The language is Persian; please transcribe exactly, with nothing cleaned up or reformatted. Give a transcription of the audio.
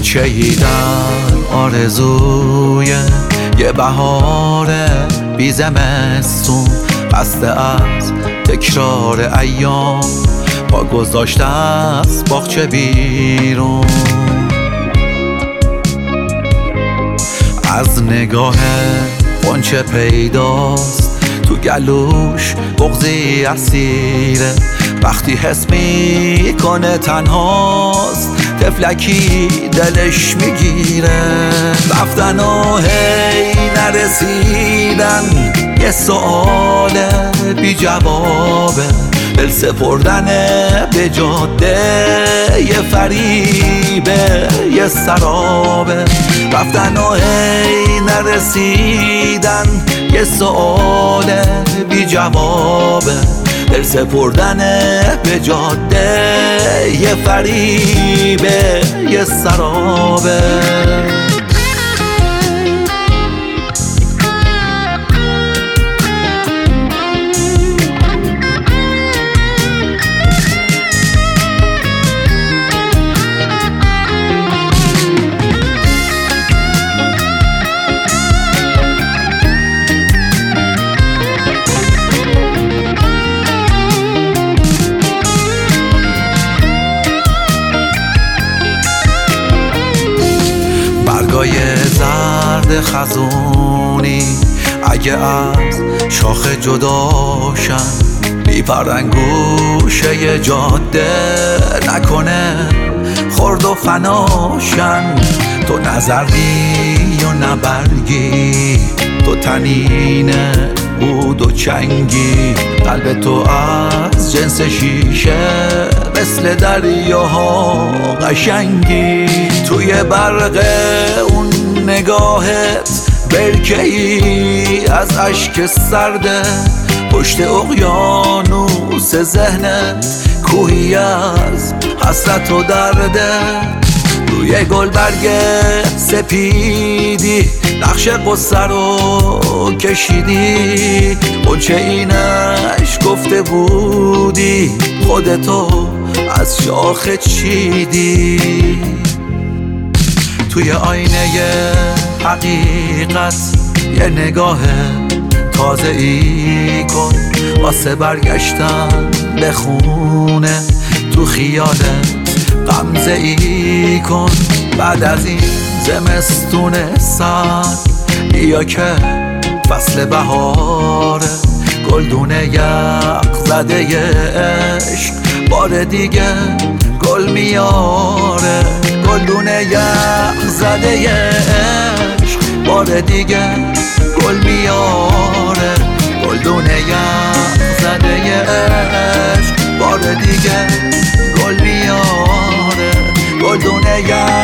چیدن آرزوی یه بهار بی زمستون، خسته از تکرار ایام با گذاشته از باغچه بیرون. از نگاه غنچه پیداست تو گلوش بغضی اسیره، وقتی حس میکنه تنهاست تفلکی دلش میگیره. رفتن و هی نرسیدن یه سؤال بی جوابه، دل سپردن به جاده یه فریبه یه سرابه. رفتن و هی نرسیدن یه سؤال بی جوابه، دل سپردن به جاده یه فریبه یه سرابه. برگای زرد خزونی اگه از شاخه جداشن، بی پرنگوشه جاده نکنه خرد و فناشن. تو نظری و نبرگی، تو تنین بود و چنگی، قلب تو از جنس شیشه مثل دریاها قشنگی. توی برق اون نگاهت برکه‌ای از اشک سرده، پشت اقیانوس ذهنت کوهی از حسرت و درده. روی گلبرگ سپیدی نقش قصه رو کشیدی، غنچه اینش گفته بودی خودتو از شاخه چیدی. توی آینه حقیقت یه نگاه تازه ای کن، واسه برگشتن به خونه تو خیالت غمزه ای کن. بعد از این زمستون سرد بیا که فصل بهاره، گلدونه یخ زده عشق بار دیگه گل میاره. گلدونه یخ زده عشق بار دیگه گل میاره. گلدونه یخ زده عشق بار دیگه گل میاره. گلدونه یخ